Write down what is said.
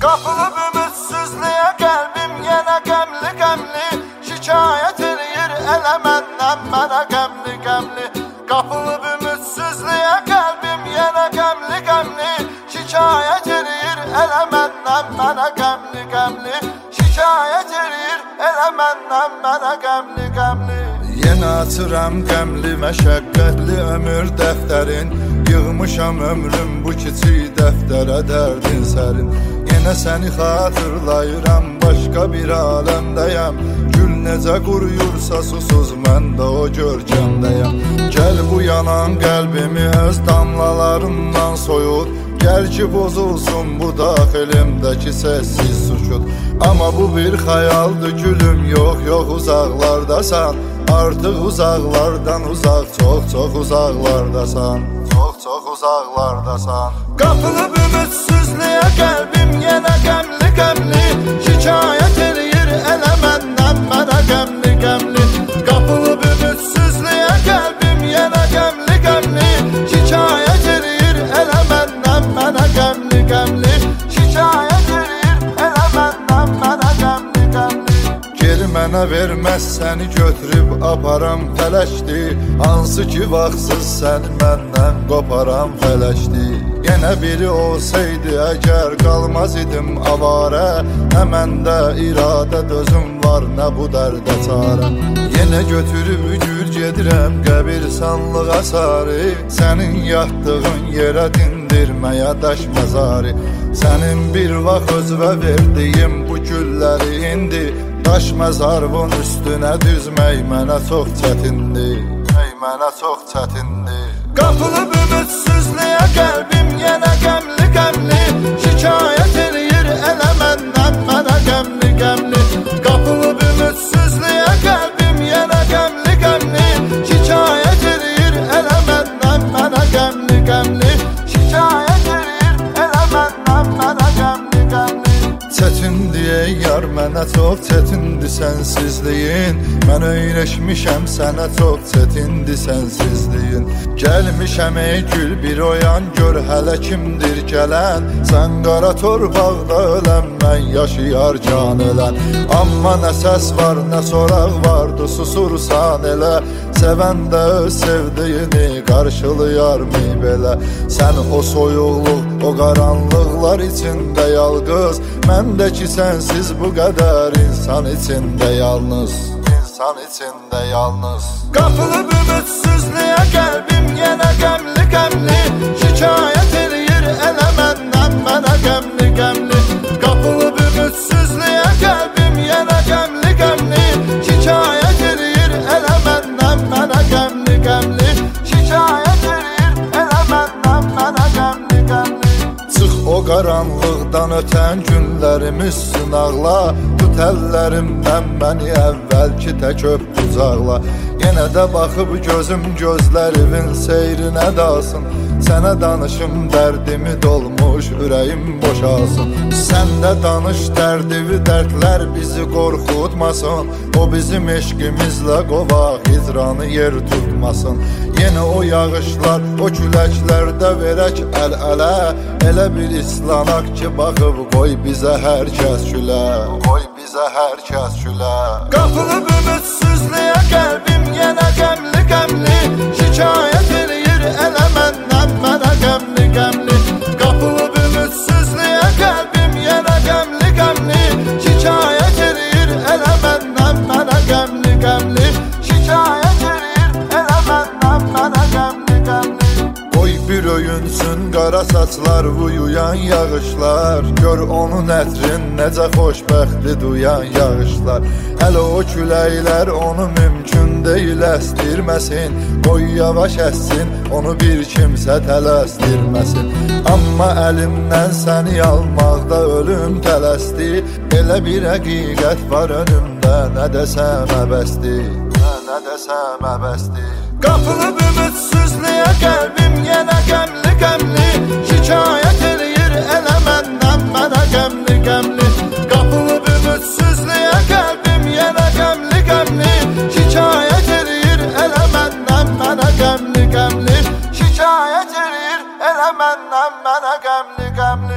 Qapılıb ümidsizliyə qəlbim yenə qəmli qəmli, şikayət eləyir elə məndən mənə qəmli qəmli. Qapılıb ümidsizliyə qəlbim yenə qəmli qəmli, şikayət eləyir elə məndən mənə qəmli qəmli. Şikayət eləyir elə məndən mənə qəmli qəmli. Yenə açıram qəmli məşəqqətli ömür dəftərin, yığmışam ömrüm bu kiçik dəftərə dərdin sərin. Yenə səni xatırlayıram, başqa bir aləmdəyəm. Gül necə quruyursa susuz mən də o görkəmdəyəm. Gəl bu yanan qəlbimi öz damlalarından soyut, gəl ki bozulsun bu daxilimdəki səssiz sükut. Amma bu bir xəyaldır gülüm, yox yox uzaqlardasan. Artıq uzaqlardan uzaq, çox uzaqlardasan. Çox uzaqlardasan. Qapılıb ümidsizliyə qəlbim yenə qəmli qəmli, şikayət eləyir elə məndən mənə qəmli qəmli. Qapılıb ümidsizliyə qəlbim yenə qəmli qəmli, şikayət eləyir elə məndən mənə qəmli qəmli. Şikayət eləyir elə məndən mənə qəmli qəmli. Geri mənə verməz səni götürüb aparam fələkdir, hansı ki vaxtsız səni məndən qoparam fələkdir. Yenə biri olsaydı əgər qalmaz idim avarə, həmən də iradə dözüm var nə bu dərdə çarə. Yenə götürüb gül gedirəm qəbirstanlığa sarı, sənin yatdığın yerə dindirməyə daş məzarı. Sənin bir vaxt özvə verdiyim bu gülləri indi, daş məzarvın üstünə düzmək mənə çox çətindir, mənə çox çətindir. Qapılıb ümidsizliyə qəlbim yenə qəmli qəmli, şikayət eləyir elə məndən mənə qəmli qəmli. Qapılıb ümidsizliyə qəlbim yenə qəmli qəmli, şikayət eləyir elə məndən mənə qəmli qəmli. Şikayət eləyir elə məndən mənə qəmli qəmli. Çətindir yar mənə çox çətindir sənsizliyin, mən öyrəşmişəm sənə çox çətindir sənsizliyin. Gəlmişəm ey gül bir oyan gör hələ kimdir gələn, sən qara torpaqda ölən mən yaşayarkən ölən. Amma nə səs var nə soraq vardı susursan elə, sevən də öz sevdiyini qarşılayarmı belə. Sən o soyuqluq o qaranlıqlar içində yalqız, mən də ki sənsiz bu qədər insan içində yalnız, insan içində yalnız. Qapılıb ümidsizliyə qəlbim yenə qəmli qəmli, şikayət eləyir elə məndən mənə qəmli qəmli. Qapılıb ümidsizliyə qəlbim yenə qəmli qəmli, şikayət eləyir elə məndən mənə qəmli qəmli. Şikayət eləyir elə məndən mənə qəmli qəmli. Çıx o qaranlıqdan ötən günlərimiz sınaqla, tut əllərimdən məni əvvəlki tək öp qucaqla. Yenə də baxıb gözüm gözlərinin seyrinə dalsın, sənə danışım dərdimi dolmuş ürəyim boşalsın. Sən də danış dərdivi dərdlər bizi qorxutmasın, o bizim eşqimizlə qovaq hicranı yer tutmasın. Yenə o yağışlar o küləklərdə verək əl-ələ, elə bir islanaq ki baxıb qoy bizə hər kəs gülə, qoy bizə hər kəs gülə. Qapılıb ümidsizliyə qəlbim yenə qəmli qəmli, şikayət eləyir elə məndən mənə qəmli qəmli. Qapılıb ümidsizliyə qəlbim yenə qəmli qəmli, şikayət eləyir elə məndən mənə qəmli qəmli. Şikayət eləyir elə məndən mənə qəmli qəmli. Qoy bir öyünsün qara saçlar uyuyan yağışlar, gör onun ətrin necə xoşbəxtli duyan yağışlar. Hələ o küləklər onu mümkün deyil əstirməsin, qoy yavaş əssin onu bir kimsə tələsdirməsin. Amma əlimdən səni almaqda ölüm tələsdi, elə bir həqiqət var önümdə nə desəm əbəsdir, nə desəm əbəsdir. Qapılıb ümidsizliyə qəlbim yenə qəmli qəmli, şikayət eləyir elə məndən mənə qəmli qəmli. Qapılıb ümidsizliyə qəlbim yenə qəmli qəmli, şikayət eləyir elə məndən mənə qəmli qəmli. Şikayət eləyir elə məndən mənə qəmli qəmli.